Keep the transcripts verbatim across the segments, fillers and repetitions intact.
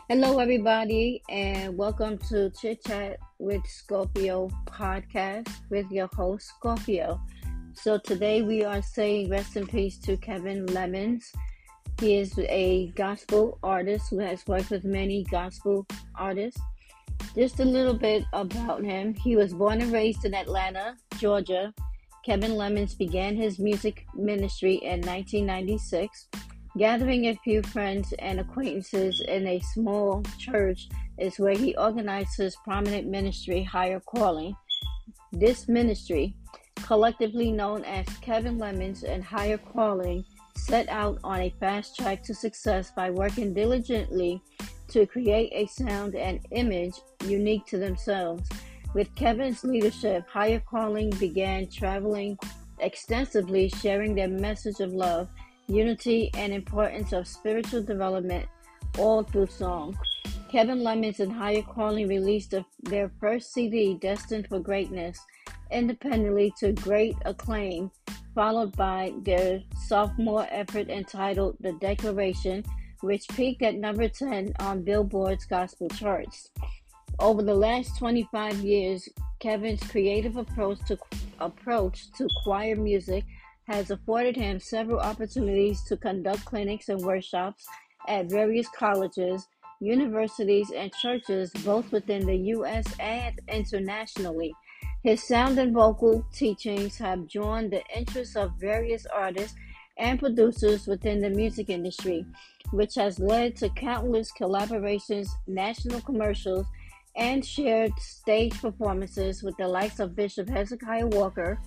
Hello, everybody, and welcome to Chit Chat with Scorpio podcast with your host, Scorpio. So, today we are saying rest in peace to Kevin Lemons. He is a gospel artist who has worked with many gospel artists. Just a little bit about him. He was born and raised in Atlanta, Georgia. Kevin Lemons began his music ministry in nineteen ninety-six. Gathering a few friends and acquaintances in a small church is where he organized his prominent ministry, Higher Calling. This ministry, collectively known as Kevin Lemons and Higher Calling, set out on a fast track to success by working diligently to create a sound and image unique to themselves. With Kevin's leadership, Higher Calling began traveling extensively, sharing their message of love, unity, and importance of spiritual development, all through song. Kevin Lemons and Higher Calling released a, their first C D, Destined for Greatness, independently to great acclaim, followed by their sophomore effort entitled The Declaration, which peaked at number ten on Billboard's gospel charts. Over the last twenty-five years, Kevin's creative approach to approach to choir music has afforded him several opportunities to conduct clinics and workshops at various colleges, universities, and churches, both within the U S and internationally. His sound and vocal teachings have drawn the interest of various artists and producers within the music industry, which has led to countless collaborations, national commercials, and shared stage performances with the likes of Bishop Hezekiah Walker,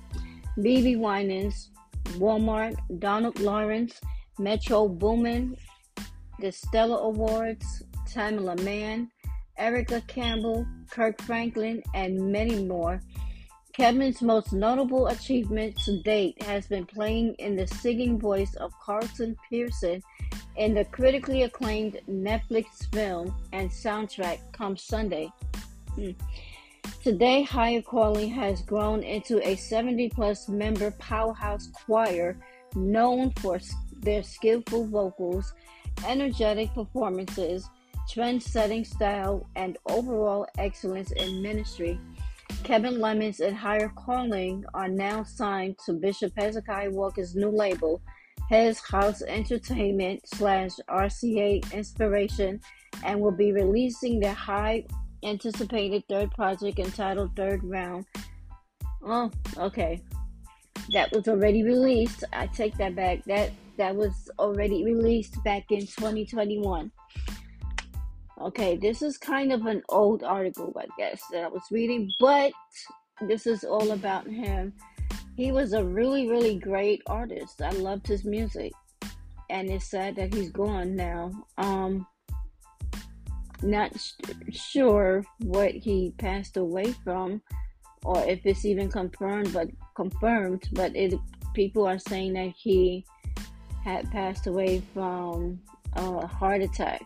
B B Winans, Walmart, Donald Lawrence, Metro Boomin, the Stella Awards, Tamela Mann, Erica Campbell, Kirk Franklin, and many more. Kevin's most notable achievement to date has been playing in the singing voice of Carlton Pearson in the critically acclaimed Netflix film and soundtrack Come Sunday. Hmm. Today, Higher Calling has grown into a seventy-plus member powerhouse choir known for their skillful vocals, energetic performances, trend-setting style, and overall excellence in ministry. Kevin Lemons and Higher Calling are now signed to Bishop Hezekiah Walker's new label, His House Entertainment slash R C A Inspiration, and will be releasing their high anticipated third project entitled Third Round. Oh, okay. That was already released. I take that back. That that was already released back in twenty twenty-one. Okay, this is kind of an old article, I guess, that I was reading, but this is all about him. He was a really, really great artist. I loved his music, and it's sad that he's gone now. Um, not sh- sure what he passed away from, or if it's even confirmed, but confirmed. But it people are saying that he had passed away from a heart attack.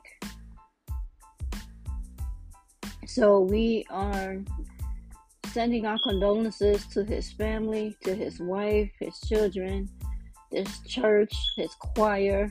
So we are sending our condolences to his family, to his wife, his children, this church, his choir.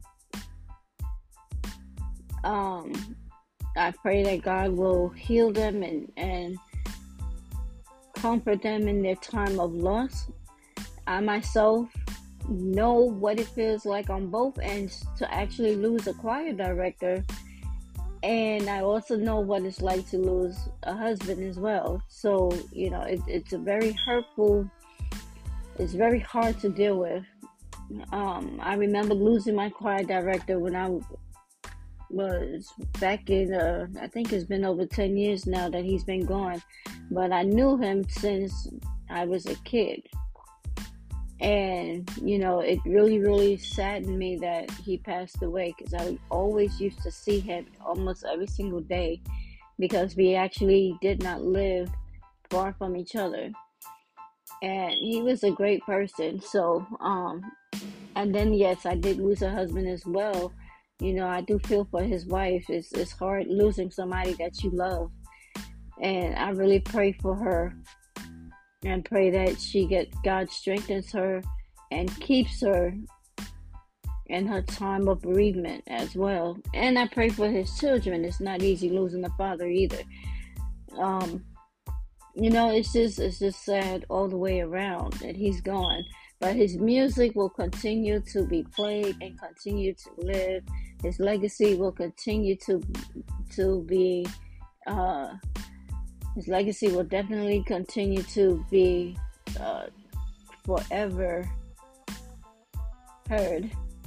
Um, I pray that God will heal them and, and comfort them in their time of loss. I myself know what it feels like on both ends to actually lose a choir director. And I also know what it's like to lose a husband as well. So, you know, it, it's a very hurtful, it's very hard to deal with. Um, I remember losing my choir director when I was back in, uh, I think it's been over ten years now that he's been gone. But I knew him since I was a kid. And, you know, it really, really saddened me that he passed away, because I always used to see him almost every single day, because we actually did not live far from each other. And he was a great person. So, um, and then, yes, I did lose a husband as well. You know, I do feel for his wife. It's, it's hard losing somebody that you love. And I really pray for her. And pray that she get God strengthens her and keeps her in her time of bereavement as well. And I pray for his children. It's not easy losing a father either. Um, you know, it's just it's just sad all the way around that he's gone. But his music will continue to be played and continue to live. His legacy will continue to to be. Uh, his legacy will definitely continue to be uh, forever heard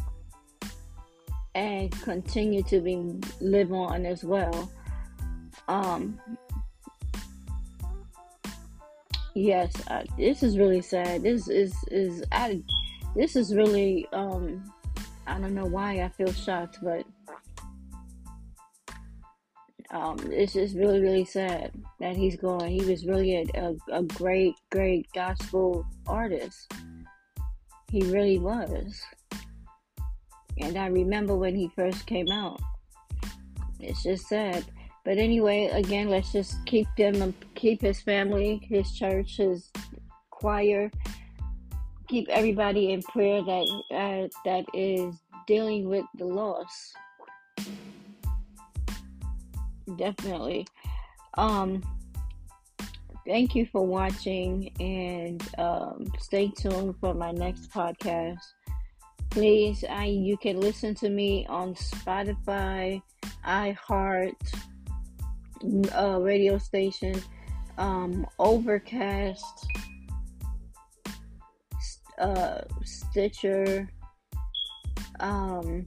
and continue to be live on as well. Um, yes, I, this is really sad. This is is I, this is really um, I don't know why I feel shocked, but um, it's just really really sad that he's gone. He was really a, a, a great great gospel artist. He really was. And I remember when he first came out. It's just sad. But anyway, again, let's just keep them, keep his family, his church, his choir, keep everybody in prayer that uh, that is dealing with the loss. Definitely. Um, thank you for watching, and um, stay tuned for my next podcast. Please, I you can listen to me on Spotify, iHeart, uh, radio station, um, Overcast, uh, Stitcher, um,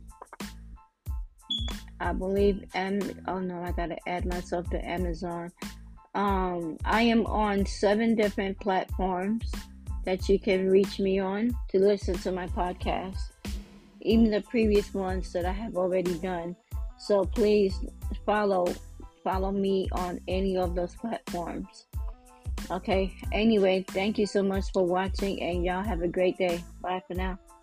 I believe, Am- oh no, I gotta add myself to Amazon. Um, I am on seven different platforms that you can reach me on to listen to my podcast, even the previous ones that I have already done. So please follow follow me on any of those platforms. Okay, anyway, thank you so much for watching, and y'all have a great day. Bye for now.